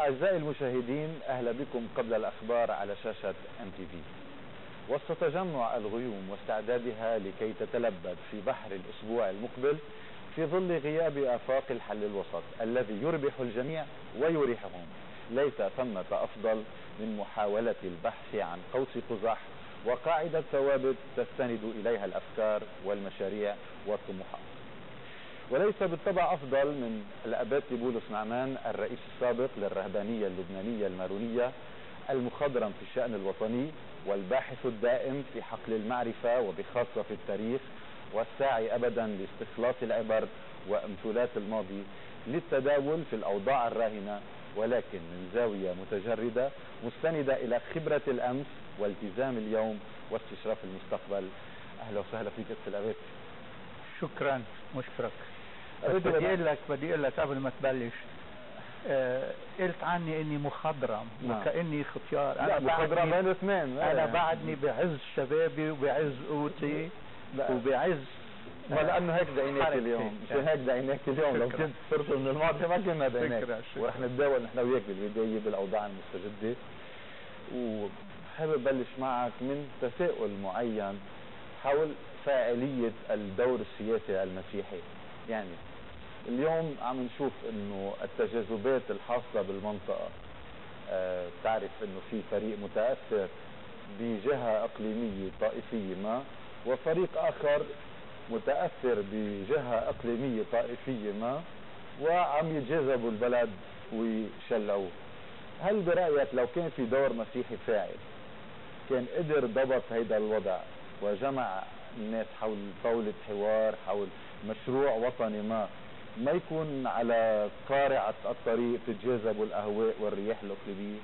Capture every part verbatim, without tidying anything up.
أعزائي المشاهدين، أهلا بكم قبل الأخبار على شاشة أم تي في. وسط تجمع الغيوم واستعدادها لكي تتلبد في بحر الأسبوع المقبل في ظل غياب آفاق الحل الوسط الذي يربح الجميع ويريحهم، ليس ثمة أفضل من محاولة البحث عن قوس قزح وقاعدة ثوابت تستند إليها الأفكار والمشاريع والطموحات. وليس بالطبع أفضل من الأباتي بولس نعمان الرئيس السابق للرهبانية اللبنانية المارونية، المخضرم في الشأن الوطني والباحث الدائم في حقل المعرفة وبخاصة في التاريخ، والساعي أبدا لاستخلاص العبر وأمثلات الماضي للتداول في الأوضاع الراهنة، ولكن من زاوية متجردة مستندة إلى خبرة الأمس والتزام اليوم واستشراف المستقبل. أهلا وسهلا فيك أستاذ الأباتي. شكرا مشكرك. بدي اقول لك بدي اقول لك قبل ما تبلش، آه قلت عني اني مخضرم نعم. وكاني ختيار. انا مخضرم بين اثنين، انا بعدني بعز شبابي وبعز قوتي وبعز، ولانه هيك دعيناك اليوم، مشان هيك دعيناك اليوم. لو كنت صرت من الماضي ما كنا دعيناك، ورح نتداول نحن وياك بالبدايه بالاوضاع المستجده. وحابب بلش معك من تساؤل معين حول فاعلية الدور السياسي المسيحي. يعني اليوم عم نشوف انه التجاذبات الحاصلة بالمنطقة، آه تعرف انه في فريق متأثر بجهة اقليمية طائفية ما، وفريق اخر متأثر بجهة اقليمية طائفية ما، وعم يتجاذبوا البلد ويشلعوه. هل برأيك لو كان في دور مسيحي فاعل كان قدر ضبط هيدا الوضع وجمع الناس حول طاولة حوار حول مشروع وطني ما، ما يكون على قارعة الطريق تتجاذبوا الأهواء والرياح الإقليمية؟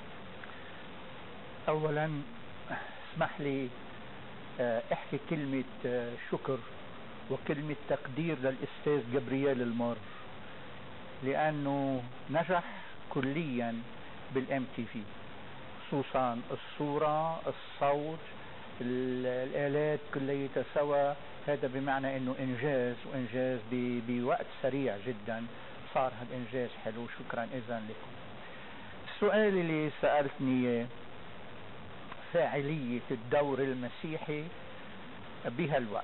أولا اسمح لي احكي كلمة شكر وكلمة تقدير للأستاذ جبريال المار، لأنه نجح كليا بالام تي في، خصوصا الصورة، الصوت، الآلات كليتها سوا. هذا بمعنى انه انجاز، وانجاز بوقت سريع جدا صار هالانجاز حلو. شكرا اذا لكم. السؤال اللي سألتني فاعلية الدور المسيحي بهالوقت،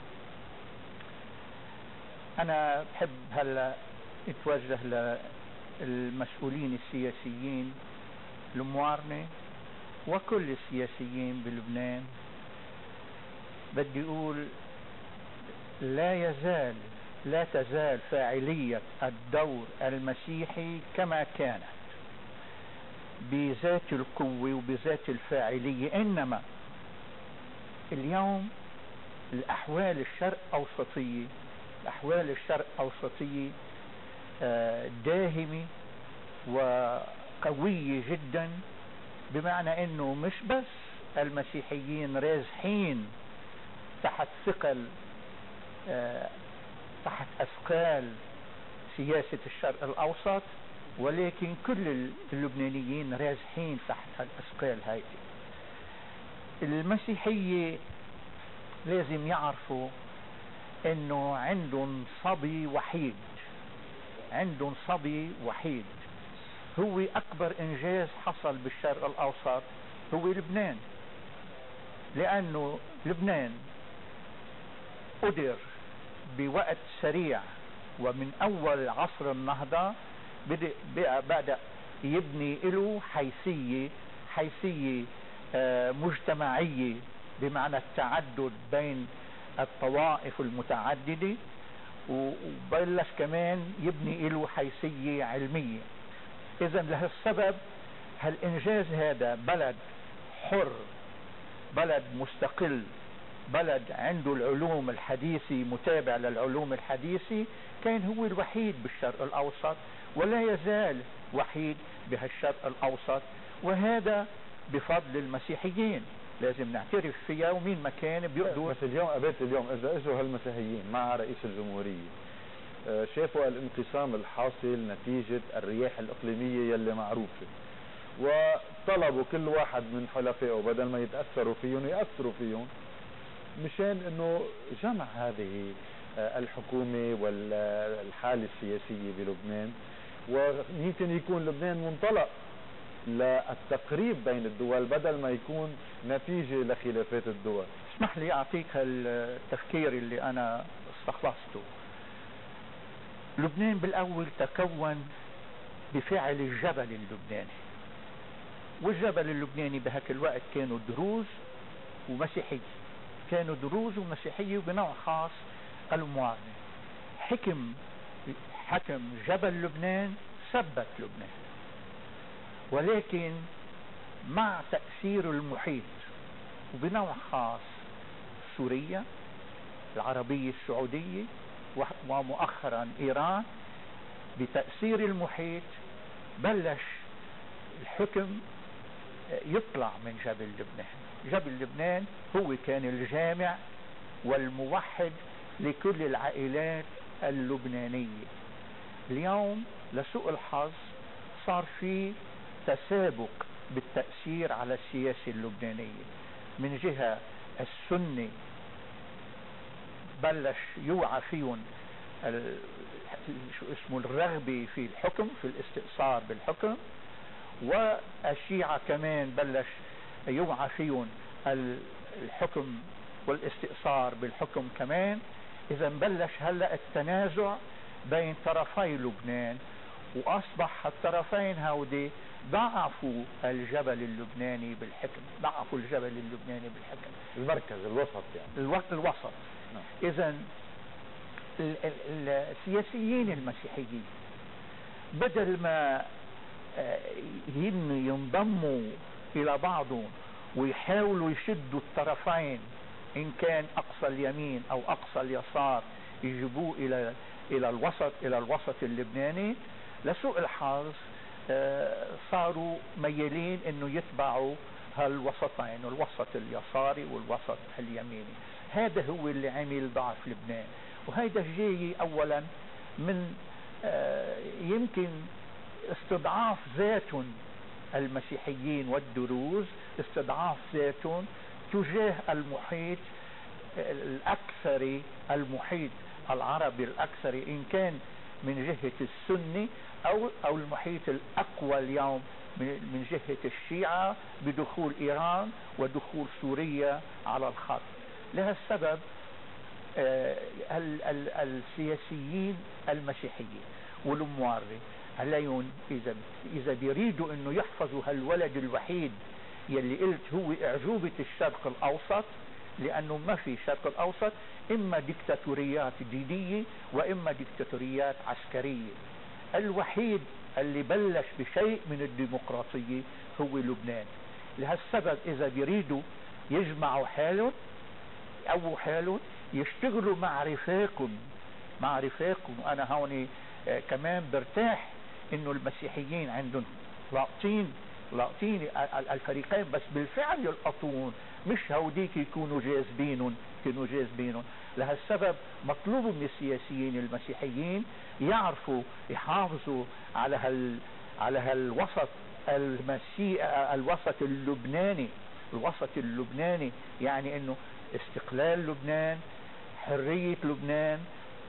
انا بحب هلا اتوجه للمسؤولين السياسيين الموارنة وكل السياسيين بلبنان. بدي اقول لا يزال لا تزال فاعلية الدور المسيحي كما كانت بذات القوة وبذات الفاعلية، انما اليوم الاحوال الشرق اوسطية الاحوال الشرق اوسطية داهمة وقوية جدا، بمعنى انه مش بس المسيحيين رازحين تحت ثقل آه تحت اثقال سياسة الشرق الاوسط، ولكن كل اللبنانيين رازحين تحت الاثقال هاي. المسيحية لازم يعرفوا انه عندهم صبي وحيد عندهم صبي وحيد هو اكبر انجاز حصل بالشرق الاوسط، هو لبنان. لانه لبنان قدر بوقت سريع ومن اول عصر النهضة بدأ يبني له حيثية حيثية مجتمعية، بمعنى التعدد بين الطوائف المتعددة، وبلش كمان يبني له حيثية علمية. اذا لهالسبب هالانجاز هذا بلد حر، بلد مستقل، بلد عنده العلوم الحديثة، متابع للعلوم الحديثة، كان هو الوحيد بالشرق الاوسط ولا يزال وحيد بهالشرق الاوسط، وهذا بفضل المسيحيين لازم نعترف فيها. ومين ما كان بيقدر. بس اليوم قبلت اليوم اذا اجوا هالمسيحيين مع رئيس الجمهورية شافوا الانقسام الحاصل نتيجة الرياح الإقليمية يلي معروفة، وطلبوا كل واحد من حلفائه بدل ما يتأثروا فيهم يأثروا فيهم مشان انه جمع هذه الحكومة والحالة السياسية بلبنان. ويمكن يكون لبنان منطلق للتقريب بين الدول بدل ما يكون نتيجة لخلافات الدول. اسمح لي أعطيك التفكير اللي أنا استخلصته. لبنان بالأول تكون بفعل الجبل اللبناني، والجبل اللبناني بهاك الوقت كانوا دروز ومسيحية، كانوا دروز ومسيحية وبنوع خاص المعارضة. حكم حكم جبل لبنان ثبت لبنان، ولكن مع تأثير المحيط وبنوع خاص سوريا، العربية السعودية، ومؤخرا إيران، بتأثير المحيط بلش الحكم يطلع من جبل لبنان. جبل لبنان هو كان الجامع والموحد لكل العائلات اللبنانية. اليوم لسوء الحظ صار في تسابق بالتأثير على السياسة اللبنانية. من جهة السنة بلش يوعى فيهم شو اسمه الرغبة في الحكم، في الاستئثار بالحكم، والشيعة كمان بلش يوعى فيهم الحكم والاستئثار بالحكم كمان. إذا بلش هلأ التنازع بين طرفي لبنان، وأصبح الطرفين هودي ضعفوا الجبل اللبناني بالحكم، ضعفوا الجبل اللبناني بالحكم، المركز الوسط يعني الوقت الوسط. إذا السياسيين المسيحيين بدل ما ينضموا إلى بعضهم ويحاولوا يشدوا الطرفين، إن كان أقصى اليمين أو أقصى اليسار، يجيبوه إلى إلى الوسط إلى الوسط اللبناني، لسوء الحظ صاروا ميالين إنه يتبعوا هالوسطين، الوسط اليساري والوسط اليميني. هذا هو اللي عمل ضعف لبنان، وهذا جاي أولا من يمكن استضعاف ذاتهم المسيحيين والدروز، استضعاف ذاتهم تجاه المحيط الأكثري، المحيط العربي الأكثري، إن كان من جهة السنة أو أو المحيط الأقوى اليوم من جهة الشيعة بدخول إيران ودخول سوريا على الخط. لهالسبب السياسيين المسيحيين والمعارضة عليهم إذا إذا بيريدوا إنه يحفظوا هالولد الوحيد يلي قلت هو أعجوبة الشرق الأوسط، لأنه ما في شرق الأوسط إما ديكتاتوريات دينية وإما ديكتاتوريات عسكرية. الوحيد اللي بلش بشيء من الديمقراطية هو لبنان. لهالسبب إذا بيريدوا يجمعوا حالهم أو حالهم يشتغلوا مع رفاقهم مع رفاقهم أنا هوني آه كمان برتاح إنه المسيحيين عندهم لاقطين لاقطين الفريقين، بس بالفعل يلقطون، مش هوديك يكونوا جاذبينهم كانوا جاذبينهم. لهالسبب مطلوب من السياسيين المسيحيين يعرفوا يحافظوا على هال على هالوسط المسيحي، الوسط اللبناني الوسط اللبناني يعني انه استقلال لبنان، حرية لبنان،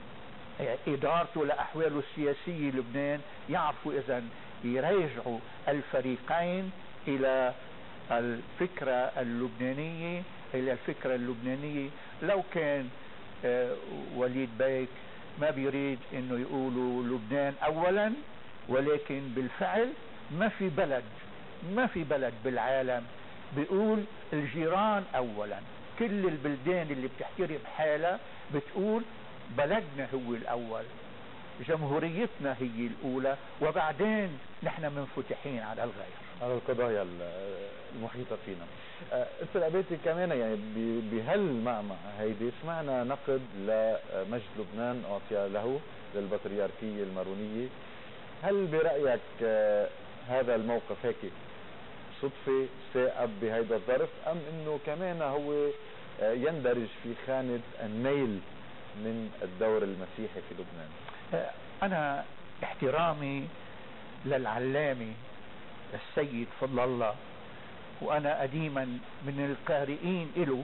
ادارته لاحواله السياسية لبنان. يعرفوا اذا يرجعوا الفريقين الى الفكرة اللبنانية الى الفكرة اللبنانية. لو كان آه وليد بيك ما بيريد انه يقولوا لبنان اولا، ولكن بالفعل ما في بلد ما في بلد بالعالم بيقول الجيران اولا. كل البلدان اللي بتحترم حالها بتقول بلدنا هو الاول، جمهوريتنا هي الاولى، وبعدين نحن منفتحين على الغير، على القضايا المحيطة فينا. أستاذ العبيتي كمان يعني بهالمعمعة هيدي سمعنا نقد لمجد لبنان أعطي له للبطريركية المارونية. هل برأيك هذا الموقف هيك صدفة سائب بهيدا الظرف، أم إنه كمان هو يندرج في خانة النيل من الدور المسيحي في لبنان؟ أنا احترامي للعلامة السيد فضل الله، وأنا قديما من القارئين له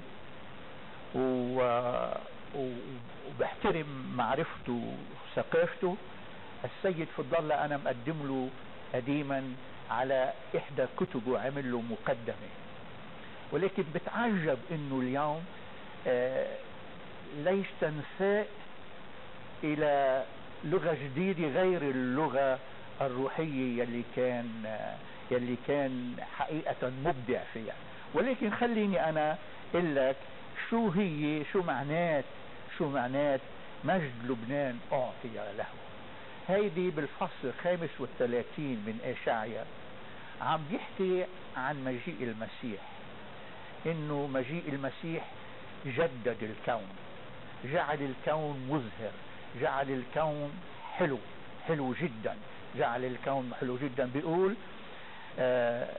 وبحترم معرفته وثقافته، السيد فضل الله أنا مقدم له قديما على إحدى كتبه، عمل له مقدمة، ولكن بتعجب إنه اليوم آه ليش تنساق إلى لغة جديدة غير اللغة الروحية يلي كان آه يلي كان حقيقة مبدع فيها. ولكن خليني أنا أقول لك شو هي شو معنات شو معنات مجد لبنان أعطي له. هيدي بالفصل الخامس والثلاثين من إشعيا عم بيحكي عن مجيء المسيح، إنه مجيء المسيح جدد الكون، جعل الكون مزهر، جعل الكون حلو حلو جدا، جعل الكون حلو جدا. بيقول آه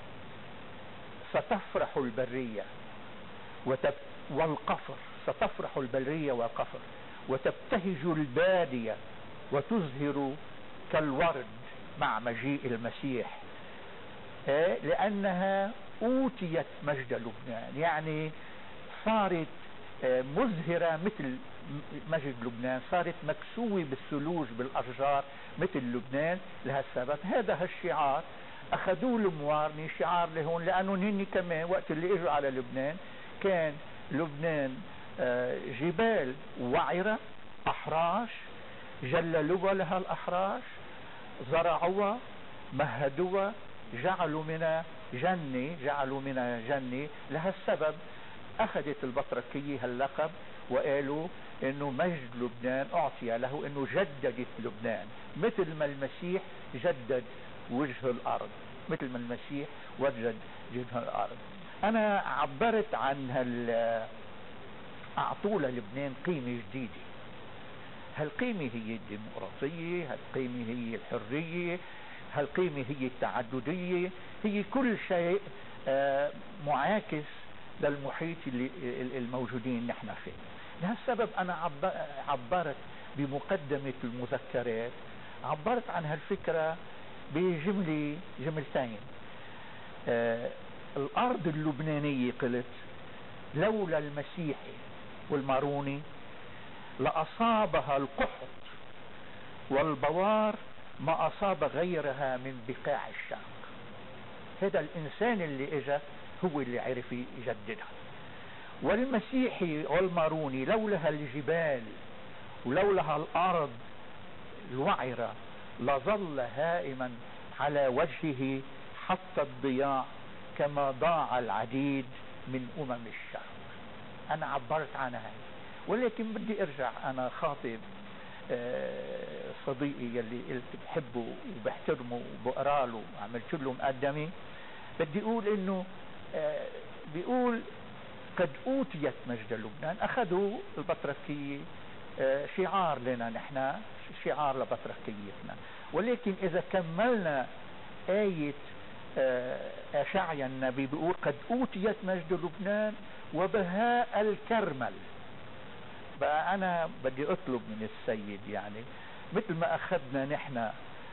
ستفرح البرية وتب والقفر، ستفرح البرية والقفر وتبتهج البادية وتزهر كالورد مع مجيء المسيح، آه لأنها أوتيت مجد لبنان، يعني صارت آه مزهرة مثل مجد لبنان، صارت مكسوة بالثلوج بالأشجار مثل لبنان. لهالسبب هذا هالشعار أخذوه الموارني شعار لهون، لأنه هن كمان وقت اللي اجوا على لبنان كان لبنان آه جبال وعرة أحراش، جللوها لها الأحراش، زرعوها، مهدوها، جعلوا منها جنة جعلوا منها جنة. لهالسبب أخذت البطركية هاللقب وقالوا إنه مجد لبنان أعطي له، إنه جددت لبنان مثل ما المسيح جدد وجه الأرض، مثل ما المسيح وجد وجه الأرض. أنا عبرت عن هال أعطوا لبنان قيمة جديدة. هالقيمة هي الديمقراطية، هالقيمة هي الحرية، هالقيمة هي التعددية، هي كل شيء آه معاكس للمحيط اللي الموجودين نحن فيه. لهالسبب أنا عبرت بمقدمة المذكرات، عبرت عن هالفكرة بجملة جملتين. آه الأرض اللبنانية قلت لولا المسيحي والماروني لأصابها القحط والبوار ما أصاب غيرها من بقاع الشرق. هذا الإنسان اللي إجا هو اللي عرف يجددها. والمسيحي والماروني لولها الجبال ولولها الأرض الوعرة لظل هائما على وجهه حتى الضياع كما ضاع العديد من أمم الشرق. أنا عبرت عنها، ولكن بدي أرجع أنا خاطب صديقي يلي قلت بحبه وبحترمه وبقرا له وعملت له مقدمه. بدي أقول إنه بيقول قد أوتيت مجد لبنان. أخذوا البطركية شعار لنا نحن، شعار لبطركيتنا. ولكن إذا كملنا آية أشعيا النبي بيقول قد أوتيت مجد لبنان وبهاء الكرمل. بقى أنا بدي أطلب من السيد يعني مثل ما أخذنا نحن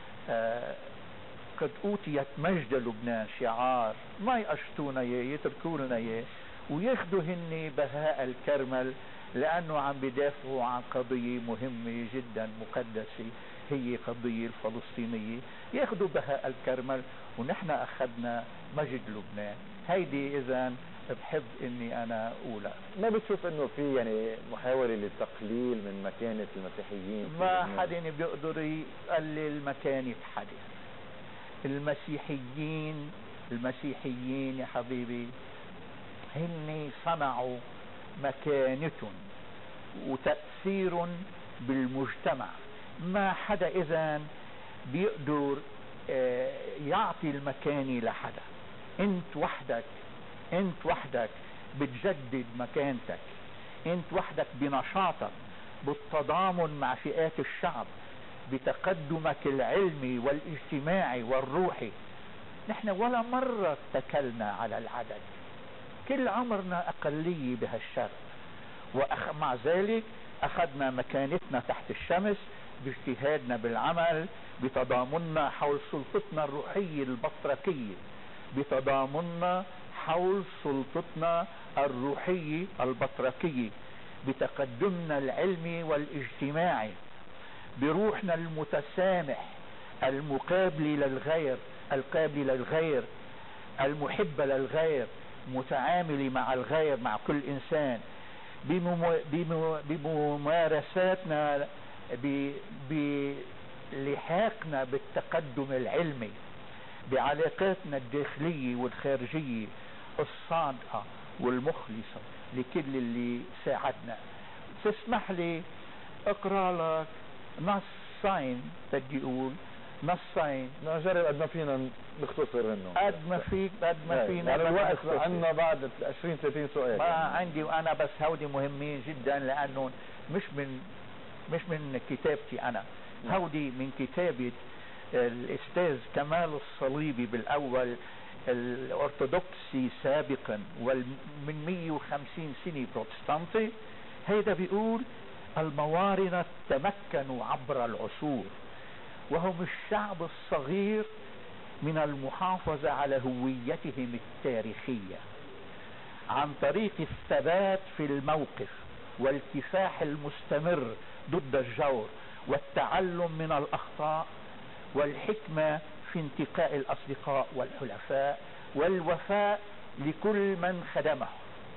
قد أوتيت مجد لبنان شعار، ما يقشطونا اياه، يتركوا لنا اياه وياخذوا هن بهاء الكرمل، لأنه عم بدافعوا عن قضية مهمة جدا مقدسة هي قضية الفلسطينية. ياخذوا بهاء الكرمل ونحن أخذنا مجد لبنان. هيدي إذا بحب إني أنا أقولها. ما بتشوف إنه في يعني محاولة للتقليل من مكانة المسيحيين؟ ما حدا بيقدر يقلل مكانة حدا. المسيحيين المسيحيين يا حبيبي هن صنعوا مكانة وتأثير بالمجتمع. ما حدا إذن بيقدر يعطي المكانة لحدا. انت وحدك انت وحدك بتجدد مكانتك، انت وحدك بنشاطك بالتضامن مع فئات الشعب بتقدمك العلمي والاجتماعي والروحي. نحن ولا مرة اتكلنا على العدد، كل عمرنا أقلية بهالشرق، ومع ذلك أخذنا مكانتنا تحت الشمس باجتهادنا بالعمل، بتضامننا حول سلطتنا الروحية البطركية، بتضامننا حول سلطتنا الروحية البطركية، بتقدمنا العلمي والاجتماعي، بروحنا المتسامح المقابل للغير، القابل للغير، المحب للغير، متعامل مع الغير، مع كل إنسان، بممارساتنا، بلحاقنا بالتقدم العلمي، بعلاقاتنا الداخلية والخارجية الصادقة والمخلصة لكل اللي ساعدنا. تسمح لي اقرأ لك نصين، بدي اقول نصين نجرب قد ما فينا نختصر منه، قد ما فيك قد ما فينا. يعني الوقت عندنا بعد عشرين ثلاثين سؤال ما يعني. عندي، وانا بس هودي مهمين جدا لانه مش من مش من كتابتي انا، هودي من كتابة الاستاذ كمال الصليبي بالاول الارثوذكسي سابقا ومن مية وخمسين سنة بروتستانتي. هيدا بيقول الموارنة تمكنوا عبر العصور وهم الشعب الصغير من المحافظة على هويتهم التاريخية عن طريق الثبات في الموقف والكفاح المستمر ضد الجور والتعلم من الأخطاء والحكمة في انتقاء الأصدقاء والحلفاء والوفاء لكل من خدمه.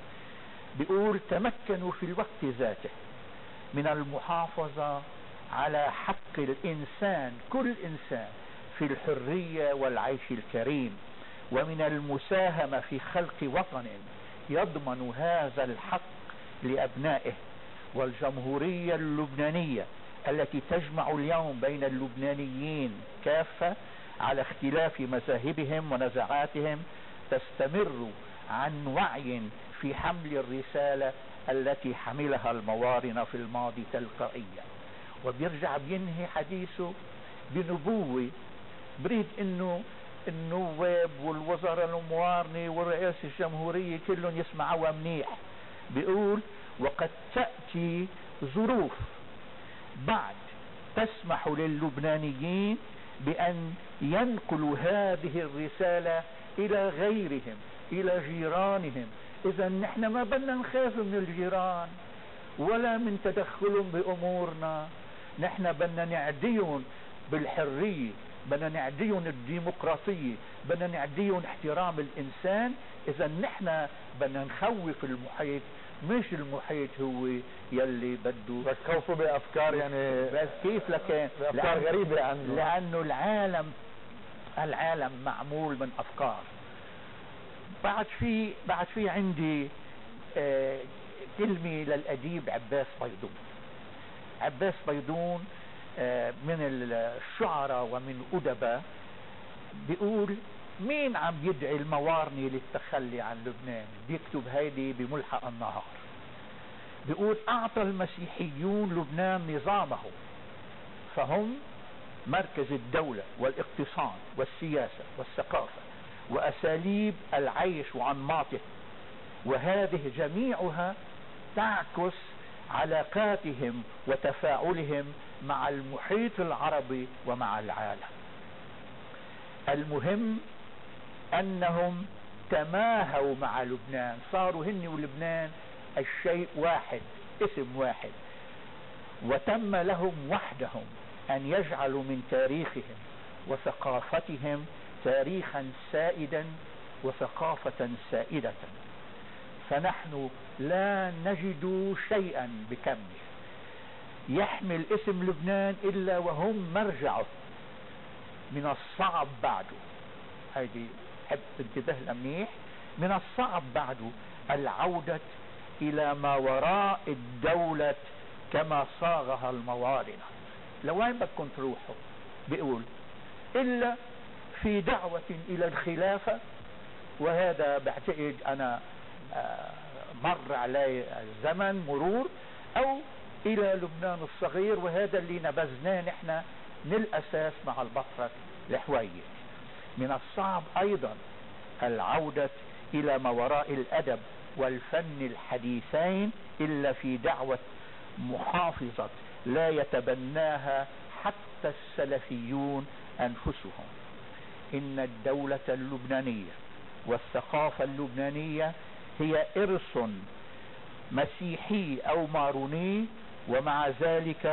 بيقول تمكنوا في الوقت ذاته من المحافظة على حق الإنسان، كل إنسان، في الحرية والعيش الكريم، ومن المساهمة في خلق وطن يضمن هذا الحق لأبنائه. والجمهورية اللبنانية التي تجمع اليوم بين اللبنانيين كافة على اختلاف مذاهبهم ونزعاتهم تستمر عن وعي في حمل الرسالة التي حملها الموارنة في الماضي تلقائيا. وبيرجع بينهي حديثه بنبوة، بريد انه النواب والوزراء الموارنة والرئاسة الجمهورية كلهم يسمعوا منيح. بيقول وقد تأتي ظروف بعد تسمح للبنانيين بأن ينقلوا هذه الرسالة إلى غيرهم، إلى جيرانهم. إذا نحن ما بدنا نخاف من الجيران ولا من تدخلهم بأمورنا، نحن بدنا نعديهم بالحرية، بدنا نعديهم الديمقراطية، بدنا نعديهم احترام الإنسان. إذا نحن بدنا نخوف المحيط، مش المحيط هو يلي بده. بس خوفوا بأفكار يعني بس كيف لك بأفكار غريبة عنه، لأنه العالم العالم معمول من أفكار. بعد في بعد في عندي آه كلمة للأديب عباس بيضون. عباس بيضون آه من الشعراء ومن أدباء. بيقول مين عم يدعي الموارنة للتخلي عن لبنان؟ بيكتب هيدي بملحق النهار. بيقول أعطى المسيحيون لبنان نظامه، فهم مركز الدولة والاقتصاد والسياسة والثقافة وأساليب العيش وأنماطه، وهذه جميعها تعكس علاقاتهم وتفاعلهم مع المحيط العربي ومع العالم. المهم أنهم تماهوا مع لبنان، صاروا هن ولبنان الشيء واحد، اسم واحد، وتم لهم وحدهم أن يجعلوا من تاريخهم وثقافتهم تاريخا سائدا وثقافة سائدة. فنحن لا نجد شيئا بكمه يحمل اسم لبنان إلا وهم مرجعه. من الصعب بعده، هيدي حب انتبه لمنيح، من الصعب بعده العودة إلى ما وراء الدولة كما صاغها الموارنة. لوين بدكم تروحوا؟ بيقول إلا في دعوة إلى الخلافة، وهذا بعتقد أنا مر علي الزمن مرور، أو إلى لبنان الصغير، وهذا اللي نبذناه نحن من الأساس مع البطرك الحويني. من الصعب أيضا العودة إلى ما وراء الأدب والفن الحديثين إلا في دعوة محافظة لا يتبناها حتى السلفيون أنفسهم. إن الدولة اللبنانية والثقافة اللبنانية هي إرث مسيحي أو ماروني، ومع ذلك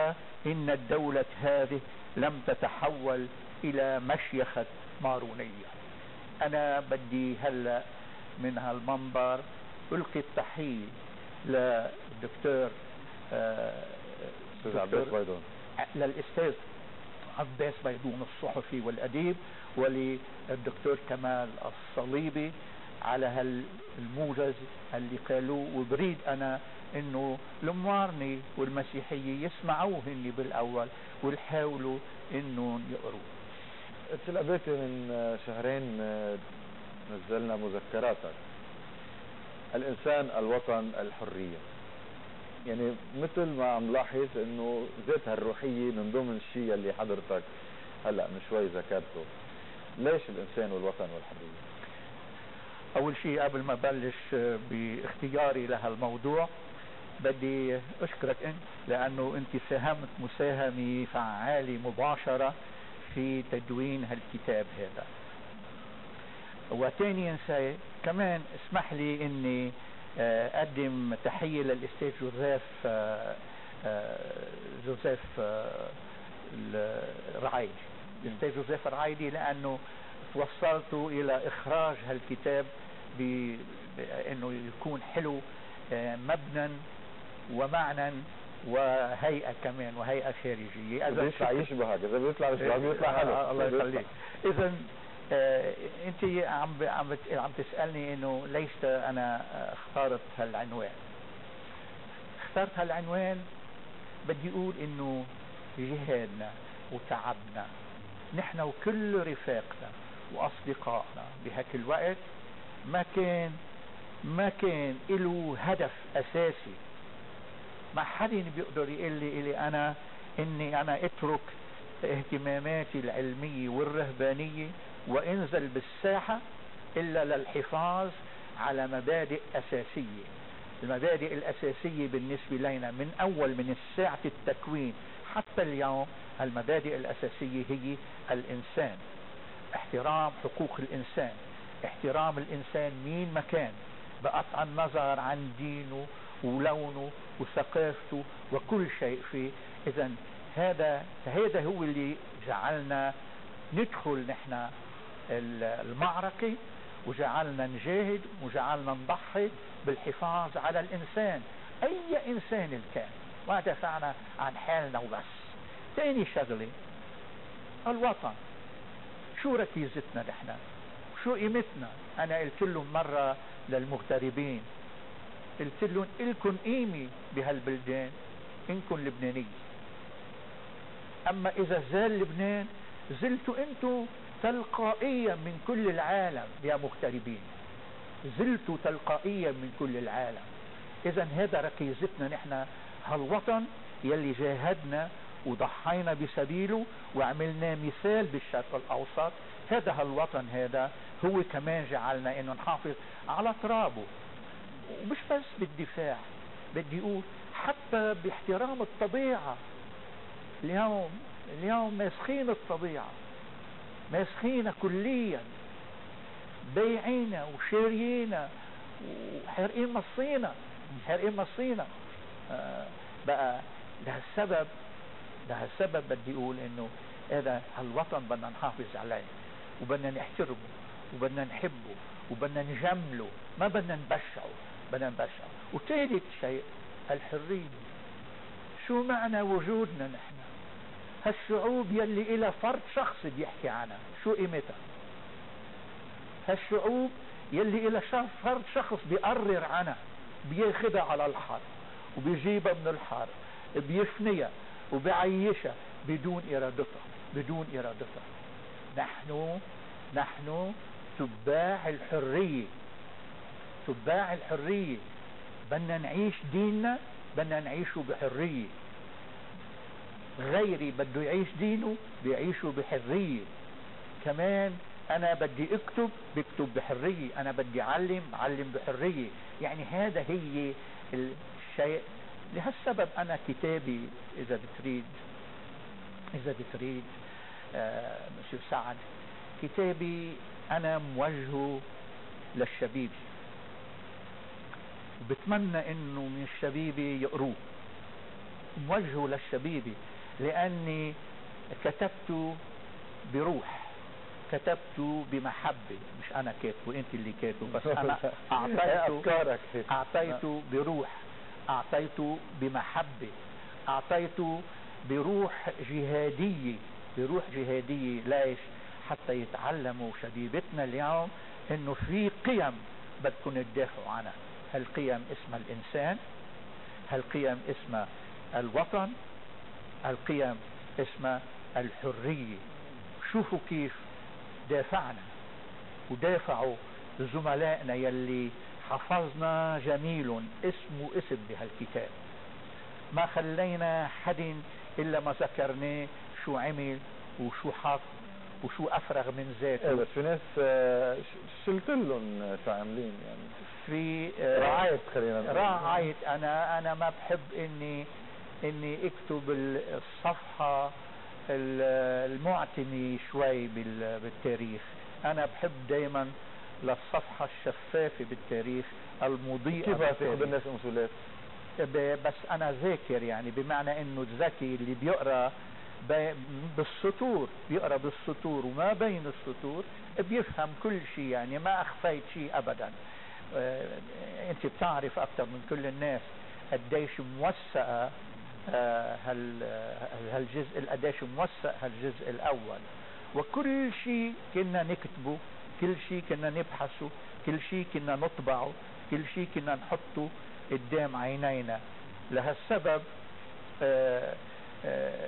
إن الدولة هذه لم تتحول إلى مشيخة مارونية. أنا بدي هلأ من هالمنبر ألقي التحية للدكتور أستاذ عباس بيضون للأستاذ عباس بيضون الصحفي والأديب، وللدكتور كمال الصليبي على هالموجز اللي قالوه. وبريد أنا إنه الموارنة والمسيحية يسمعوه هني بالأول ويحاولوا إنه يقروا. تلقيت من شهرين نزلنا مذكراتك الإنسان الوطن الحرية، يعني مثل ما عم لاحظ إنه ذاتها الروحية من ضمن الشيء اللي حضرتك هلأ من شوي ذكرته. ليش الإنسان والوطن والحرية؟ أول شيء قبل ما بلش باختياري لهالموضوع بدي أشكرك أنت، لأنه أنت ساهمت مساهمة فعالة مباشرة في تدوين هالكتاب هذا. وثانيا كمان اسمح لي اني اقدم تحية للاستاذ جوزيف جوزيف الرعايدي، الاستاذ جوزيف الرعايدي، لانه توصلت الى اخراج هالكتاب بانه يكون حلو مبنى ومعنى وهيئة كمان، وهيئة خارجية. اذا بيطلع يشبهك، اذا بيطلع يشبهك بيطلع حلو. الله يخليك. اذا آه انت عم عم عم تسالني انه ليش انا اخترت هالعنوان. اخترت هالعنوان بدي اقول انه جهادنا وتعبنا نحن وكل رفاقنا واصدقائنا بهاك الوقت ما كان ما كان له هدف اساسي. ما حد بيقدر يقول لي إلي انا اني انا اترك اهتماماتي العلمية والرهبانية وانزل بالساحة الا للحفاظ على مبادئ اساسية. المبادئ الاساسية بالنسبة لنا من اول من ساعة التكوين حتى اليوم، المبادئ الاساسية هي الانسان، احترام حقوق الانسان، احترام الانسان مين ما كان بقطع النظر عن دينه ولونه وثقافته وكل شيء فيه. اذا هذا هذا هو اللي جعلنا ندخل نحن المعركة، وجعلنا نجاهد، وجعلنا نضحي بالحفاظ على الانسان اي انسان كان، ما دفعنا عن حالنا وبس. ثاني شغلة الوطن، شو ركيزتنا نحن، شو قيمتنا. انا قلت لهم مرة للمغتربين، قلت لهم إلكن قيمة بهالبلدان إنكن لبنانية، أما إذا زال لبنان زلتوا أنتوا تلقائيا من كل العالم يا مغتربين، زلتوا تلقائيا من كل العالم. إذا هذا ركيزتنا نحن، هالوطن يلي جاهدنا وضحينا بسبيله وعملنا مثال بالشرق الأوسط. هذا هالوطن هذا هو كمان جعلنا إنه نحافظ على ترابه، ومش بس بالدفاع، بدي اقول حتى باحترام الطبيعة. اليوم اليوم ماسخين الطبيعة، ماسخينها كليا، بيعينا وشاريينا وحرقين مصينا حرقين مصينا آه بقى لهالسبب لهالسبب بدي اقول انه هذا هالوطن بدنا نحافظ عليه، وبدنا نحترمه، وبدنا نحبه، وبدنا نجمله، ما بدنا نبشعه، بدنا نبشعه. وثالث شيء الحرية. شو معنى وجودنا نحن؟ هالشعوب يلي إلى فرد شخص بيحكي عنها شو قيمتها؟ هالشعوب يلي إلى فرد شخص بيقرر عنها، بياخدها على الحرب وبيجيبها من الحرب، بيفنيها وبيعيشها بدون إرادتها بدون إرادتها. نحن نحن تباع الحرية، تباع الحرية. بدنا نعيش ديننا، بدنا نعيشه بحرية. غيري بده يعيش دينه بيعيشه بحرية. كمان انا بدي اكتب بكتب بحرية، انا بدي اعلم علم بحرية. يعني هذا هي الشيء. لهالسبب انا كتابي اذا بتريد اذا بتريد آه مسيو سعد، كتابي انا موجهه للشبيب، وبتمنى انه من الشبيبة يقروه. موجهه للشبيبة لأني كتبت بروح، كتبت بمحبة، مش أنا كاتبه، أنت اللي كاتبه، بس أنا أعطيته أعطيت بروح، أعطيت بمحبة، أعطيت بروح جهادية، بروح جهادية. ليش؟ حتى يتعلموا شبيبتنا اليوم إنه في قيم بدكم تدافعوا عنها. هالقيم اسمها الإنسان، هالقيم اسمها الوطن، هالقيم اسمها الحرية. شوفوا كيف دافعنا ودافعوا زملائنا يلي حفظنا جميل اسمه اسم بهالكتاب، ما خلينا حد إلا ما ذكرناه شو عمل وشو حط وشو أفرغ من ذاته. إيه بس في ناس شلت لهم شو عاملين يعني في راعيت، خلينا نقول راعيت. أنا أنا ما بحب إني إني اكتب الصفحة المعتمة شوي بالتاريخ. أنا بحب دايما للصفحة الشفافة بالتاريخ المضيئة. كيف تاخذ الناس مسؤوليات؟ بس أنا ذاكر، يعني بمعنى إنه الذكي اللي بيقرأ بالسطور، بيقرأ بالسطور وما بين السطور بيفهم كل شيء، يعني ما أخفيت شيء أبدا. اه أنت بتعرف أكثر من كل الناس قديش موثقة اه هالجزء، قديش موثق هالجزء الأول، وكل شيء كنا نكتبه، كل شيء كنا نبحثه، كل شيء كنا نطبعه، كل شيء كنا نحطه قدام عينينا. لهالسبب اه اه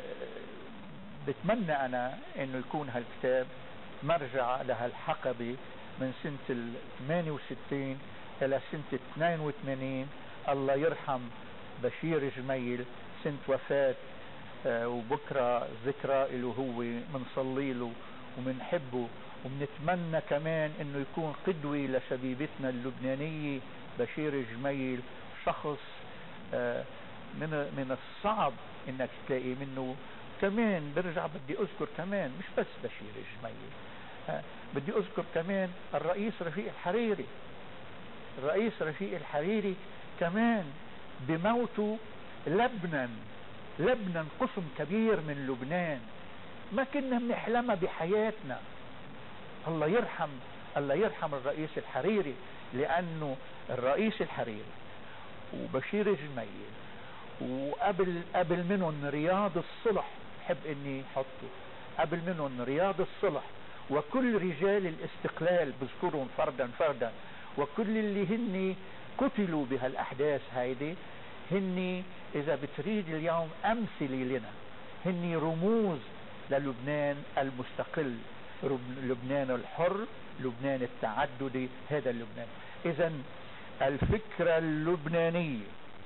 بتمنى أنا إنه يكون هالكتاب مرجع لهالحقبة من سنة ثمانية وستين إلى سنة اثنين وثمانين. الله يرحم بشير جميل، سنة وفاة آه وبكرة ذكرى له، هو منصلي له ومنحبه ومنتمنى كمان إنه يكون قدوة لشبيبتنا اللبنانية. بشير جميل شخص آه من من الصعب إنك تلاقي منه. كمان برجع بدي أذكر كمان مش بس بشير جميل، آه بدي أذكر كمان الرئيس رفيق الحريري. الرئيس رفيق الحريري كمان بموته لبنان، لبنان قسم كبير من لبنان ما كنا بنحلمها بحياتنا. الله يرحم الله يرحم الرئيس الحريري، لأنه الرئيس الحريري وبشير جميل وقبل قبل منهم رياض الصلح، بحب اني حطه قبل منهم رياض الصلح، وكل رجال الاستقلال بذكرهم فردا فردا، وكل اللي هني قتلوا بهالاحداث هيدي، هني اذا بتريد اليوم امثله لنا، هني رموز للبنان المستقل، لبنان الحر، لبنان التعددي، هذا اللبنان. اذا الفكرة اللبنانية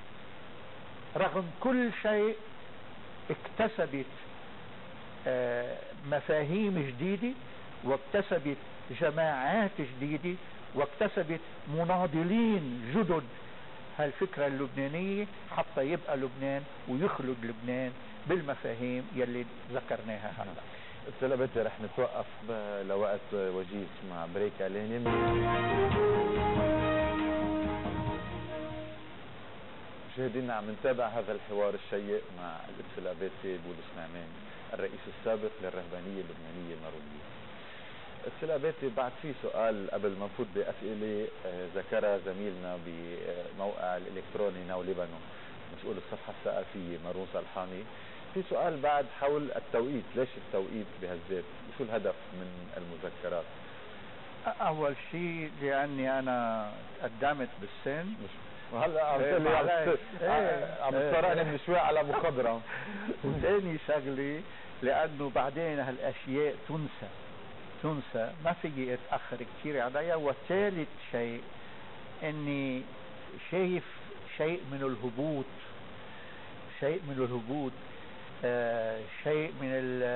رغم كل شيء اكتسبت مفاهيم جديدة، واكتسبت جماعات جديدة، واكتسبت مناضلين جدد. هالفكرة اللبنانية حتى يبقى لبنان ويخلد لبنان بالمفاهيم يلي ذكرناها هلا. سلامتي رح نتوقف لوقت وجيز مع بريك اعلاني. مشاهدينا عم نتابع هذا الحوار الشيق مع الاتسلاباتي بولس نعمان، الرئيس السابق للرهبانية اللبنانية المارونية. الاتسلاباتي، بعد في سؤال قبل ما نفوت بأسئلة ذكرها زميلنا بموقع الإلكتروني ناو لبنان مسؤول الصفحة الثقافية مارون صالحاني، في سؤال بعد حول التوقيت. ليش التوقيت بهالذات وشو الهدف من المذكرات؟ أول شيء لأني أنا قدمت بالسن، وهلا عم تقول عم تصارعني من شوي على مخضرم. وثاني شغله لأنه بعدين هالأشياء تنسى تنسى ما فيي أتأخر كثير عليها. وثالث شيء إني شايف شيء من الهبوط، شيء من الهبوط آه شيء من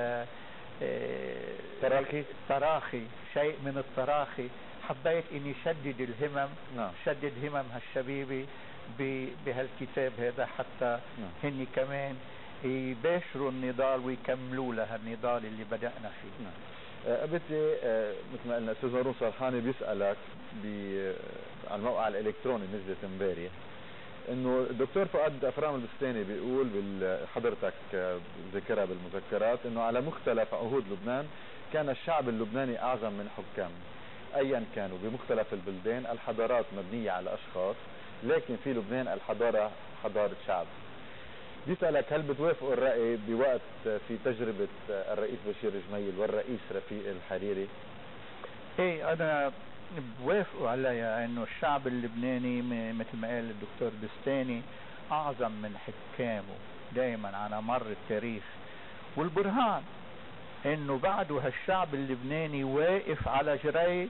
التراخي آه التراخي شيء من التراخي. حبيت اني شدد الهمم، نعم. شدد همم هالشبيبة بهالكتاب هذا حتى نعم. هني كمان يباشروا النضال ويكملوا لها النضال اللي بدأنا فيه. نعم. قبتي آه مثل ما قلنا استاذ مارون صالحاني بيسألك على الموقع الالكتروني نزلت امبارح انه الدكتور فؤاد افرام البستاني بيقول حضرتك ذكرها بالمذكرات انه على مختلف عهود لبنان كان الشعب اللبناني اعظم من حكامه ايا كانوا بمختلف البلدان. الحضارات مبنية على اشخاص، لكن في لبنان الحضارة حضارة شعب. بيسألك هل بتوافقوا الرأي بوقت في تجربة الرئيس بشير جميل والرئيس رفيق الحريري؟ ايه انا بوافقوا عليها انه الشعب اللبناني مثل ما قال الدكتور بستاني اعظم من حكامه دائما على مر التاريخ، والبرهان انه بعده هالشعب اللبناني واقف على جري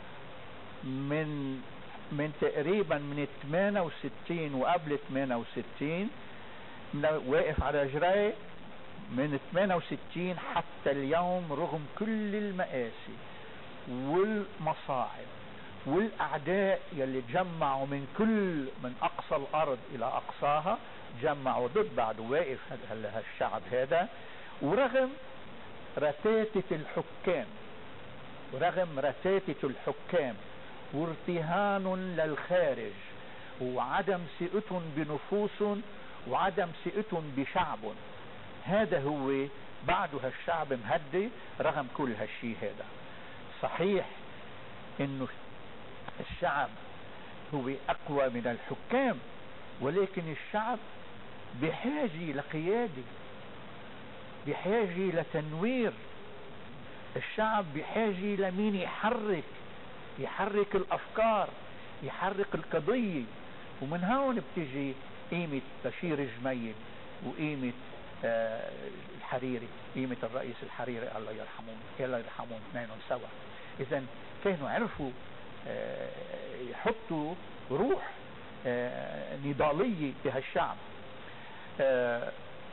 من من تقريبا من ثمانية وستين وقبل ثمانية وستين، واقف على جري من ثمانية وستين حتى اليوم رغم كل المآسي والمصاعب والاعداء يلي تجمعوا من كل من اقصى الارض الى اقصاها، تجمعوا ضد بعض. واقف هالشعب هذا ورغم رتاتة الحكام ورغم رتاتة الحكام وارتهان للخارج وعدم ثقتهم بنفوسهم وعدم ثقتهم بشعبهم، هذا هو بعده هالشعب مهدي رغم كل هالشي هذا. صحيح انه الشعب هو اقوى من الحكام، ولكن الشعب بحاجة لقيادة، بحاجة لتنوير. الشعب بحاجة لمين يحرك يحرك الافكار، يحرك القضية. ومن هون بتجي قيمة بشير جميل وقيمة آه الحريري، قيمة الرئيس الحريري الله يرحمون الله يرحمون اثنينهم سوا. اذا كانوا عرفوا آه يحطوا روح آه نضالية بهالشعب. آه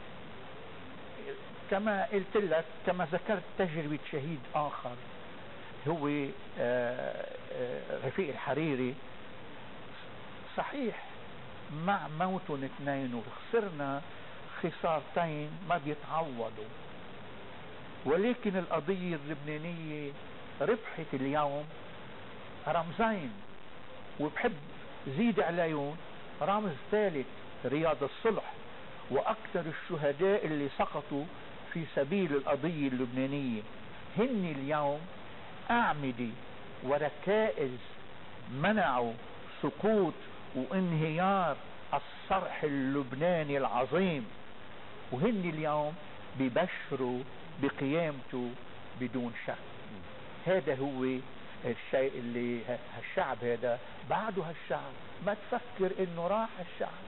كما قلت لك، كما ذكرت تجربة شهيد آخر هو آه آه رفيق الحريري. صحيح مع موتهم اثنين وخسرنا خسارتين ما بيتعوضوا، ولكن القضية اللبنانية ربحت اليوم رمزين، وبحب زيد عليهم رمز ثالث، رياض الصلح. واكثر الشهداء اللي سقطوا في سبيل القضية اللبنانية هن اليوم اعمدة وركائز منعوا سقوط وانهيار الصرح اللبناني العظيم، وهن اليوم ببشروا بقيامته بدون شك. هذا هو الشيء اللي هالشعب هذا بعده هالشعب ما تفكر انه راح الشعب.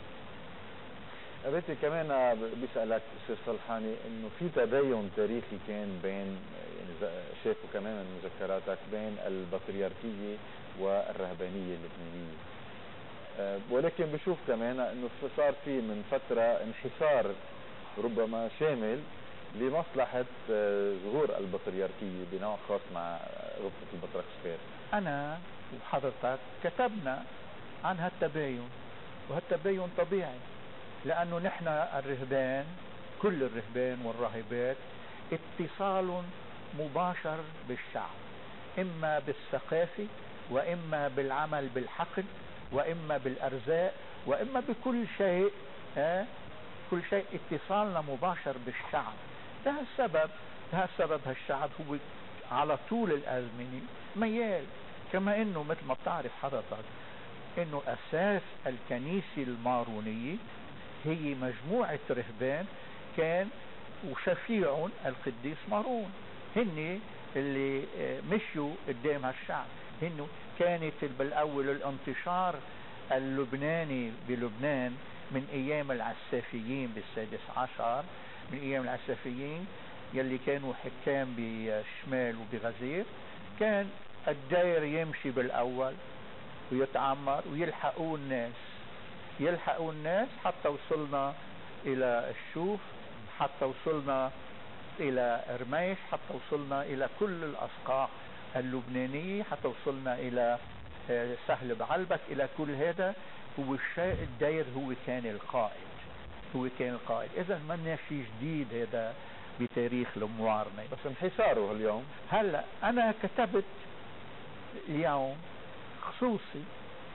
قريت كمان بيسألك أستاذ صلحاني انه في تباين تاريخي كان بين، يعني شافوا كمان من مذكراتك، بين البطريركية والرهبانية اللبنانية، أه ولكن بشوف كمان انه صار في من فترة انحسار ربما شامل لمصلحة ظهور البطريركية بنوع خاص مع غرفة البطريركسفير. انا وحضرتك كتبنا عن هالتباين، وهالتباين طبيعي لانه نحن الرهبان كل الرهبان والراهبات اتصال مباشر بالشعب، اما بالثقافة واما بالعمل بالحقل واما بالارزاق واما بكل شيء. اه كل شيء اتصالنا مباشر بالشعب. ده السبب ده السبب هالشعب هو على طول الازمنة ميال، كما انه مثل ما بتعرف حضرتك انه اساس الكنيسة المارونية هي مجموعة رهبان كان وشفيع القديس مارون، هن اللي مشوا قدام هالشعب. هن كانت بالاول الانتشار اللبناني بلبنان من ايام العسافيين بالسادس عشر، من ايام العسافيين يلي كانوا حكام بشمال وبغزير. كان الداير يمشي بالاول ويتعمر ويلحقوا الناس يلحقوا الناس حتى وصلنا الى الشوف، حتى وصلنا الى رميش، حتى وصلنا الى كل الاسقاع اللبنانية، حتى وصلنا الى سهل بعلبك. الى كل هذا هو الشيء الداير هو كان القائد هو كان القائد. اذا ما شيء جديد هذا بتاريخ الموارنة، بس انحساره اليوم. هلا انا كتبت اليوم خصوصي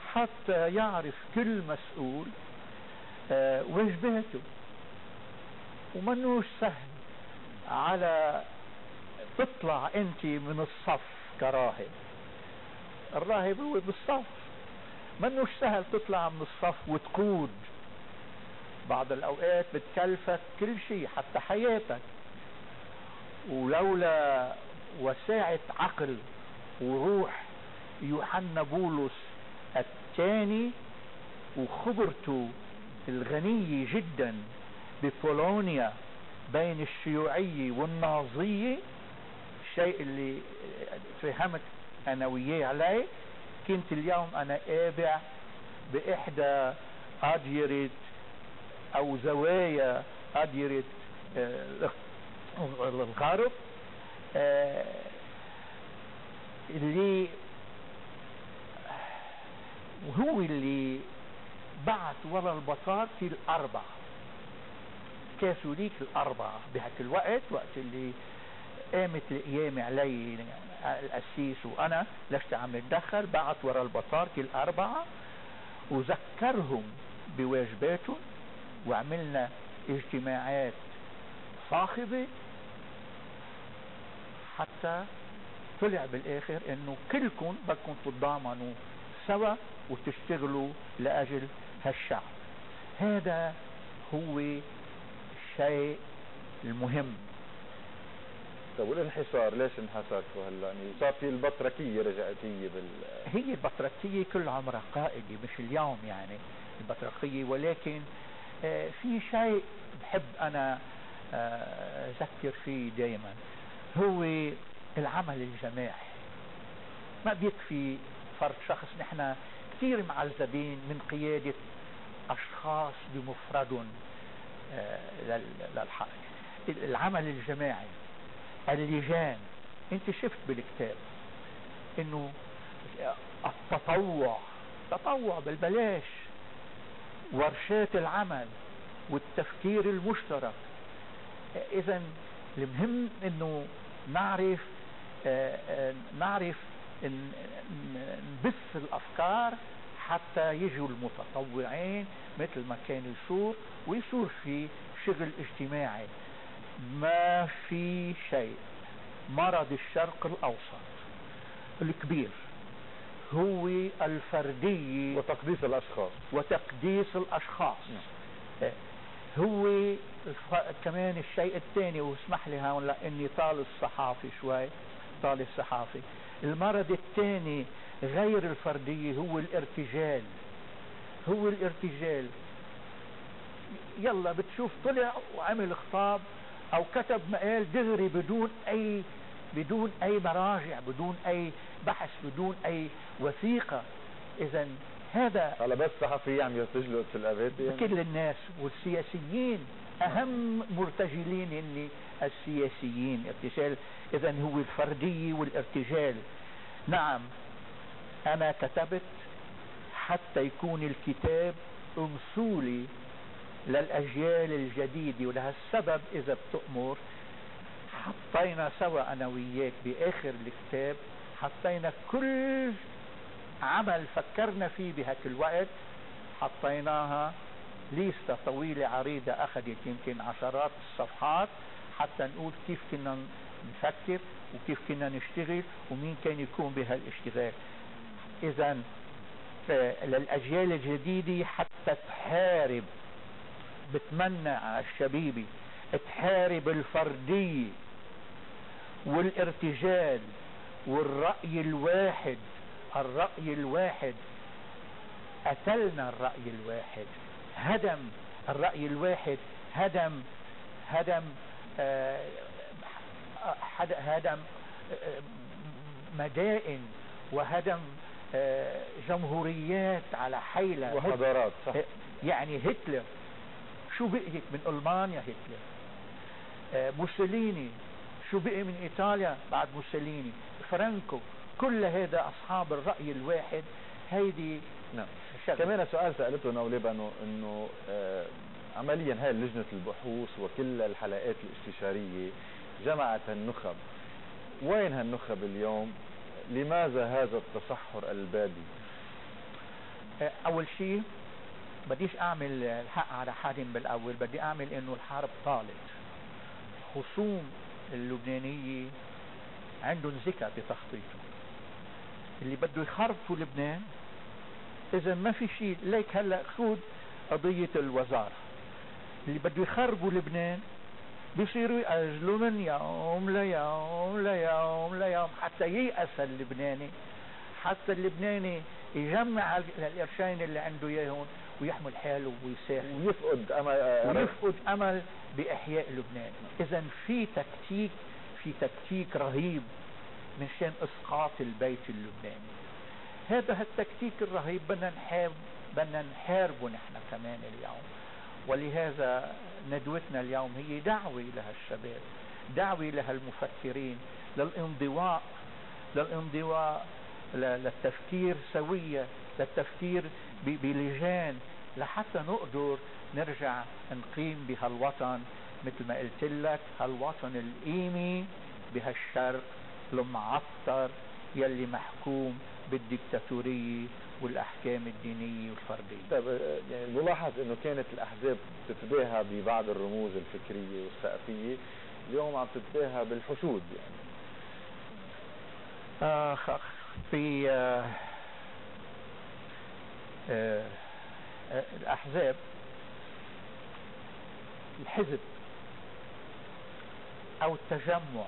حتى يعرف كل مسؤول آه واجباته. ومنوش سهل على تطلع انت من الصف كراهب. الراهب هو بالصف، منوش سهل تطلع من الصف وتقود. بعض الاوقات بتكلفك كل شيء حتى حياتك، ولولا وساعة عقل وروح يوحنا بولس الثاني وخبرته الغنية جدا ببولونيا بين الشيوعية والنازية، الشيء اللي فهمت انا وياه عليه، كنت اليوم انا آبع باحدى اديرة او زوايا اديرة آه الغرب، آه اللي وهو اللي بعت ورا البطاركة الاربعة، كاثوليك الاربعة بهاك الوقت، وقت اللي قامت القيامة علي القسيس وانا لست عم نتدخل، بعت ورا البطاركة الاربعة وذكرهم بواجباتهم، وعملنا اجتماعات صاخبة حتى طلع بالاخر انه كلكم بدكم تتضامنوا سوا وتشتغلوا لاجل هالشعب. هذا هو الشيء المهم. طيب والانحصار ليش انحصرتوا هلا؟ يعني صار في البطركية رجعت هي بال هي البطركية كل عمرها قائدة، مش اليوم يعني البطركية، ولكن آه في شيء بحب انا آه اذكر فيه دائما، هو العمل الجماعي. ما بيكفي فرد شخص، نحن كثير معذبين من قيادة اشخاص بمفردهم آه للحق. العمل الجماعي، اللجان، انت شفت بالكتاب انه التطوع، تطوع بالبلاش، ورشات العمل والتفكير المشترك. اذا المهم انه نعرف آآ آآ نعرف نبث الافكار حتى يجوا المتطوعين مثل ما كان يصير، ويصير في شغل اجتماعي. ما في شيء مرض الشرق الاوسط الكبير هو الفردية وتقديس الاشخاص وتقديس الاشخاص. م. هو كمان الشيء الثاني، واسمح لي هون لاني طال الصحافي شوي، طال الصحافي، المرض الثاني غير الفردية هو الارتجال. هو الارتجال. يلا بتشوف طلع وعمل خطاب او كتب مقال دغري بدون اي بدون اي مراجع، بدون اي بحث، بدون اي وثيقة. اذا هذا هلا بس صحفي عم يرتجلوا في الابات يعني. كل الناس والسياسيين اهم مرتجلين اني السياسيين ارتجال. اذا هو الفردية والارتجال. نعم انا كتبت حتى يكون الكتاب امثولي للاجيال الجديدة، ولهالسبب اذا بتؤمر حطينا سوا انا وياك باخر الكتاب، حطينا كل عمل فكرنا فيه بهاك الوقت، حطيناها ليستة طويلة عريضة اخذت يمكن عشرات الصفحات حتى نقول كيف كنا نفكر وكيف كنا نشتغل ومين كان يكون بهالاشتغال. اذا للاجيال الجديدة حتى تحارب، بتمنى على الشبيبي تحارب الفردية والارتجال والرأي الواحد. الرأي الواحد قتلنا، الرأي الواحد هدم، الرأي الواحد هدم هدم آه هدم آه مدائن، وهدم آه جمهوريات على حيلة وحضارات. صح. يعني هتلر شو بقيت من ألمانيا؟ هتلر. آه موسوليني شو بقي من إيطاليا بعد موسوليني؟ فرانكو. كل هذا أصحاب الرأي الواحد. هيدي نعم. كمان سؤال سألته نولي بأنه إنه آه عمليا هاي لجنة البحوث وكل الحلقات الاستشارية جمعت النخب. وين هالنخب اليوم؟ لماذا هذا التصحر البادي؟ اول شيء بديش اعمل الحق على حد بالاول، بدي اعمل انه الحرب طالت. خصوم اللبنانية عندهم ذكاء بتخطيطهم، اللي بده يخربوا لبنان اذا ما في شيء. ليك هلا خذ قضية الوزارة، اللي بده يخربوا لبنان بيصيروا يأجلوا من يوم ليوم ليوم ليوم حتى ييأس اللبناني، حتى اللبناني يجمع القرشين اللي عنده اياهم ويحمل حاله ويسافر ويفقد امل ويفقد امل باحياء لبنان. اذا في تكتيك في تكتيك رهيب من شان اسقاط البيت اللبناني. هذا التكتيك الرهيب بدنا نحارب بدنا نحاربه نحن كمان اليوم. ولهذا ندوتنا اليوم هي دعوة لها الشباب، دعوة لها المفكرين للانضواء للانضواء للتفكير سوية، للتفكير بلجان لحتى نقدر نرجع نقيم بهالوطن مثل ما قلت لك، هالوطن القيمي بهالشرق المعطر يلي محكوم بالديكتاتورية والاحكام الدينية والفردية. طيب يعني الملاحظ انه كانت الاحزاب تتباهى ببعض الرموز الفكرية والثقافية، اليوم عم تتباهى بالحشود. يعني آه في آه آه آه الاحزاب، الحزب او التجمع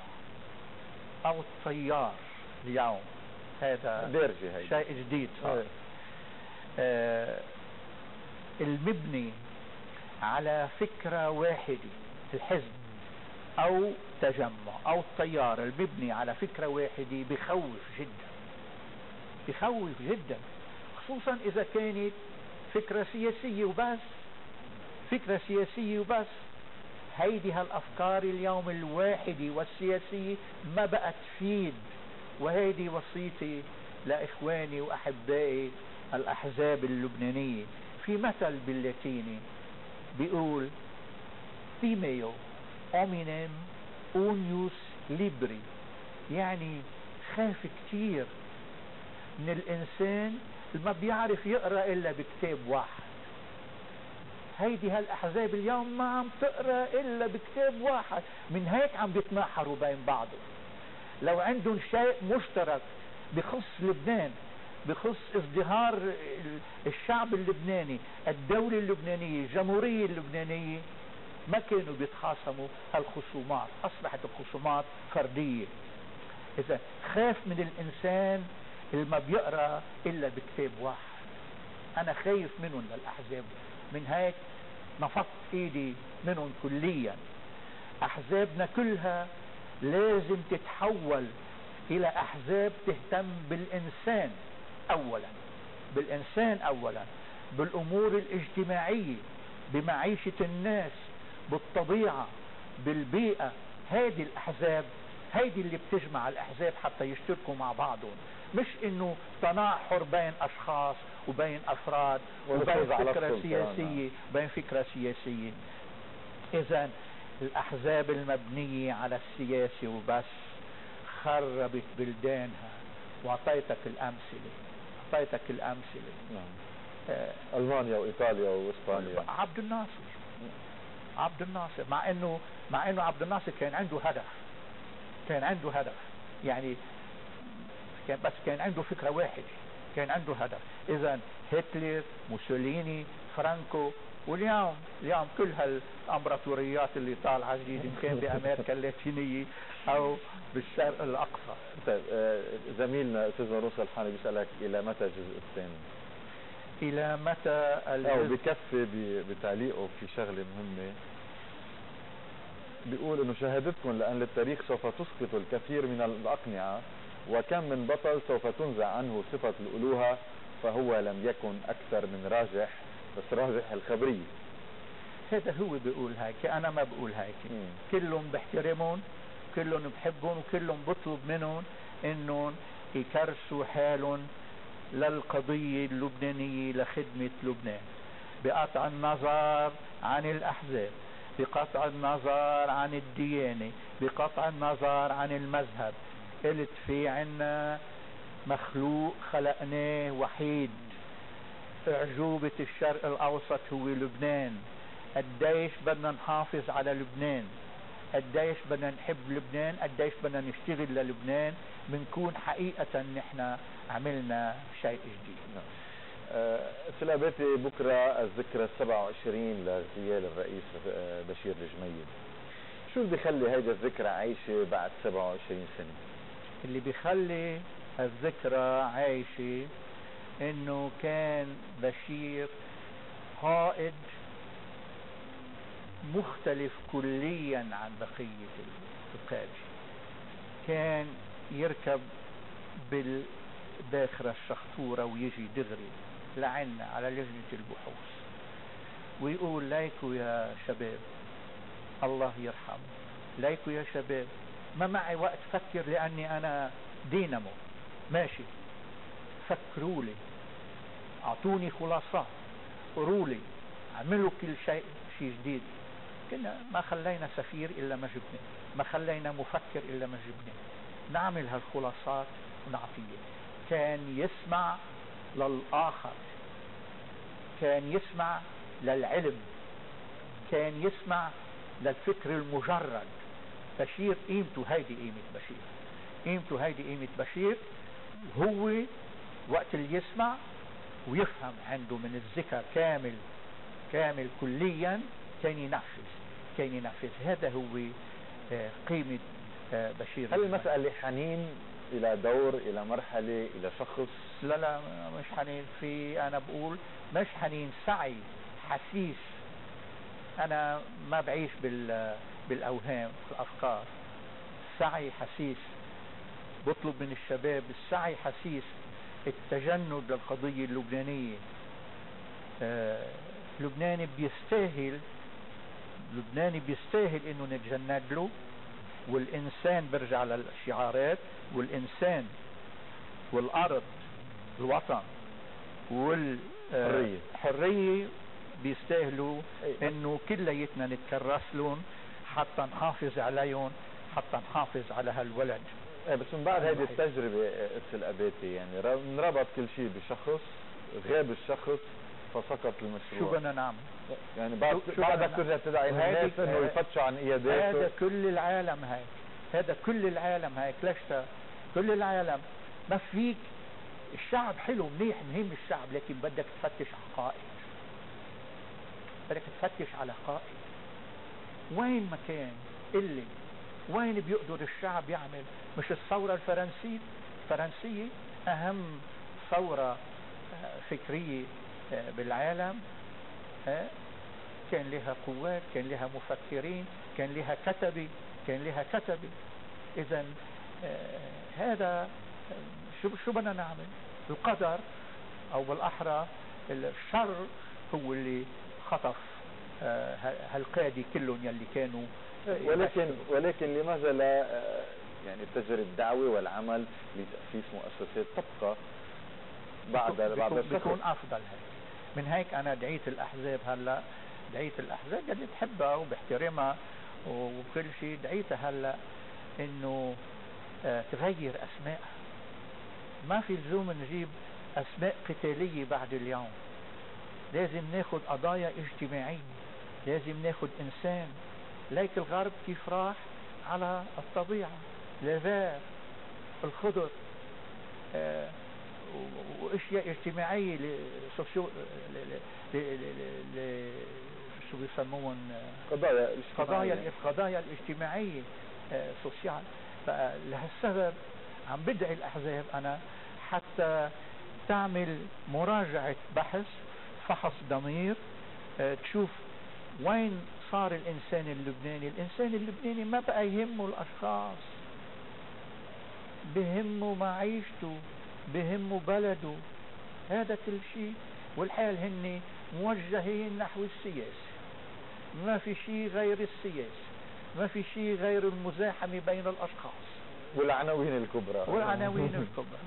او التيار اليوم هذا شيء جديد صار. آه المبني على فكرة واحدة، الحزب او تجمع او التيار المبني على فكرة واحدة بخوف جدا، بخوف جدا، خصوصا اذا كانت فكرة سياسية وبس، فكرة سياسية وبس. هيدي هالافكار اليوم الواحدة والسياسية ما بقت تفيد. وهيدي وصيتي لاخواني واحبائي الاحزاب اللبنانية. في مثل باللاتيني بيقول تيميو اومينيم اونيوس ليبري، يعني خاف كتير من الانسان اللي ما بيعرف يقرأ الا بكتاب واحد. هيدي هالاحزاب اليوم ما عم تقرأ الا بكتاب واحد، من هيك عم بيتناحروا بين بعضهم. لو عندهم شيء مشترك بخص لبنان، بخص ازدهار الشعب اللبناني، الدولة اللبنانية، الجمهورية اللبنانية، ما كانوا بيتخاصموا. هالخصومات اصبحت الخصومات فردية. اذا خاف من الانسان اللي ما بيقرأ الا بكتاب واحد. انا خايف منهم للاحزاب، من هيك نفضت ايدي منهم كليا. احزابنا كلها لازم تتحول الى احزاب تهتم بالانسان اولا، بالانسان اولا، بالامور الاجتماعية، بمعيشة الناس، بالطبيعة، بالبيئة. هذه الاحزاب هيدي اللي بتجمع الاحزاب حتى يشتركوا مع بعضهم، مش انه تناحر بين اشخاص وبين افراد وبين فكرة سياسية بين فكرة سياسية. اذا الاحزاب المبنية على السياسة وبس خربت بلدانها. واعطيتك الامثلة اعطيتك الامثلة نعم. آه المانيا وايطاليا واسبانيا. عبد الناصر عبد الناصر مع انه مع انه عبد الناصر كان عنده هدف، كان عنده هدف يعني كان بس كان عنده فكرة واحدة، كان عنده هدف. اذا هتلر، موسوليني، فرانكو، واليوم اليوم كل هالامبراطوريات اللي طالعه جديد ان كان بامريكا اللاتينيه او بالشرق الاقصى. طيب آه زميلنا استاذ روس الحاني بيسالك الى متى الجزء الثاني؟ الى متى الجزء؟ او بكفي بتعليقه في شغله مهمه، بيقول انه شهادتكم لان للتاريخ سوف تسقط الكثير من الاقنعه، وكم من بطل سوف تنزع عنه صفه الالوهه، فهو لم يكن اكثر من راجح، بس راجح الخبريه. هذا هو بيقول هيك، انا ما بقول هيك. كلهم بحترمهم، كلهم بحبهم، وكلهم بطلب منهم انهم يكرسوا حالهم للقضية اللبنانية لخدمة لبنان، بقطع النظر عن الاحزاب، بقطع النظر عن الديانة، بقطع النظر عن المذهب. قلت في عنا مخلوق خلقناه وحيد، أعجوبة الشرق الأوسط هو لبنان. قديش بدنا نحافظ على لبنان، قديش بدنا نحب لبنان، قديش بدنا نشتغل للبنان، بنكون حقيقة نحن عملنا شيء جديد. أستاذ أباتي، بكرة الذكرى السبعة وعشرين لاغتيال الرئيس بشير الجميل، شو اللي بيخلي هيدا الذكرى عايشة بعد سبعة وعشرين سنة؟ اللي بيخلي الذكرى عايشة انه كان بشير قائد مختلف كليا عن بقية القادة. كان يركب بالباخرة الشخطورة ويجي دغري لعنا على لجنة البحوث ويقول ليكوا يا شباب الله يرحم، ليكوا يا شباب ما معي وقت فكر لأني أنا دينامو ماشي، فكروا لي، أعطوني خلاصات، قروا لي، عملوا كل شيء شيء جديد. كنا ما خلينا سفير إلا ما جبنا، ما خلينا مفكر إلا ما جبنا، نعمل هالخلاصات ونعطيه. كان يسمع للآخر، كان يسمع للعلم، كان يسمع للفكر المجرد. بشير قيمته هيدي قيمة بشير، قيمته هيدي قيمة بشير. هو وقت اللي يسمع ويفهم عنده من الذكر كامل كامل كليا كان ينفذ كان ينفذ هذا هو قيمة بشير. هل المسألة حنين إلى دور، إلى مرحلة، إلى شخص؟ لا لا مش حنين، في أنا بقول مش حنين، سعي حسيس. أنا ما بعيش بال بالأوهام في الأفكار، سعي حسيس. بطلب من الشباب السعي حسيس، التجند للقضية اللبنانية. آه لبنان بيستاهل لبنان بيستاهل انه نتجند له. والإنسان برجع للشعارات، والإنسان والأرض الوطن والحرية بيستاهلوا انه كليتنا نتكرس لهم حتى نحافظ عليهم، حتى نحافظ على هالولد. بس من بعد هذه التجربة أستاذ أباتي يعني انربط كل شيء بشخص، غاب الشخص فسقط المشروع. شو بدنا نعمل؟ يعني بعد بعدك ترجع تدعي الناس انه يفتشوا عن اياداته. هذا كل العالم هيك، هذا كل العالم هيك. ليش كل العالم؟ ما فيك. الشعب حلو منيح مهم الشعب، لكن بدك تفتش على قائد، بدك تفتش على قائد. وين ما كان اللي وين بيقدر الشعب يعمل؟ مش الثورة الفرنسية الفرنسية أهم ثورة فكرية بالعالم، كان لها قوات، كان لها مفكرين، كان لها كتبة كان لها كتبة إذا هذا شو شو بدنا نعمل؟ القدر أو بالأحرى الشر هو اللي خطف هالقادة كلهم يلي كانوا. ولكن ولكن لماذا لا يعني تجري الدعوة والعمل لتأسيس مؤسسات تبقى بعد بعد بتكون أفضل هيك. من هيك أنا دعيت الأحزاب، هلا دعيت الأحزاب اللي بحبها وبحترمها وكل شيء، دعيتها هلا إنه اه تغير أسماء. ما في لزوم نجيب أسماء قتالية بعد اليوم. لازم ناخد قضايا اجتماعية، لازم ناخد إنسان. ليك الغرب كيف راح على الطبيعة، لافار، الخضر، اه واشياء اجتماعيه لسوسيو شو بيسموهم قضايا قضايا القضايا الاجتماعيه سوسيال. فلهالسبب عم بدعي الاحزاب انا حتى تعمل مراجعه بحث، فحص ضمير، تشوف وين صار الانسان اللبناني. الانسان اللبناني ما بقى يهمه الاشخاص، بهمه معيشته، بهمه بلده، هذا كل شيء. والحال هن موجهين نحو السياسة، ما في شيء غير السياسة، ما في شيء غير المزاحمة بين الأشخاص والعناوين الكبرى والعناوين الكبرى.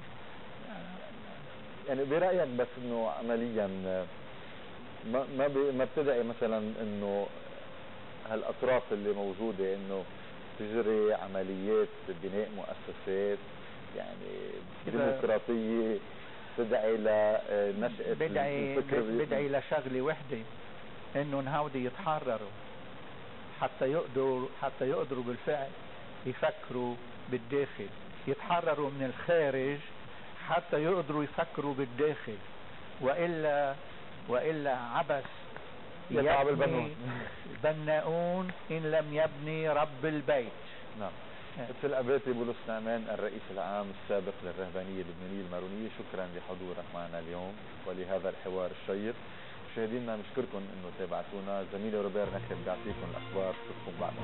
يعني برأيك بس انه عمليا ما ما ما بتدعي مثلا انه هالاطراف اللي موجودة انه تجري عمليات بناء مؤسسات يعني ديمقراطية تدعي لنشأة بدعي الفكر. بدعي لشغلة وحدة، انه نهودي يتحرروا حتى يقدروا حتى يقدروا بالفعل يفكروا بالداخل، يتحرروا من الخارج حتى يقدروا يفكروا بالداخل، وإلا وإلا عبث يتعب البنون البناؤون إن لم يبني رب البيت. نعم. في الأباتي بولس نعمان الرئيس العام السابق للرهبانية اللبنانية المارونية، شكرا لحضورك معنا اليوم ولهذا الحوار الشيق. مشاهدينا نشكركم انه تابعتونا. زميلي روبير نخل بيعطيكم الاخبار، اشوفكم بعد.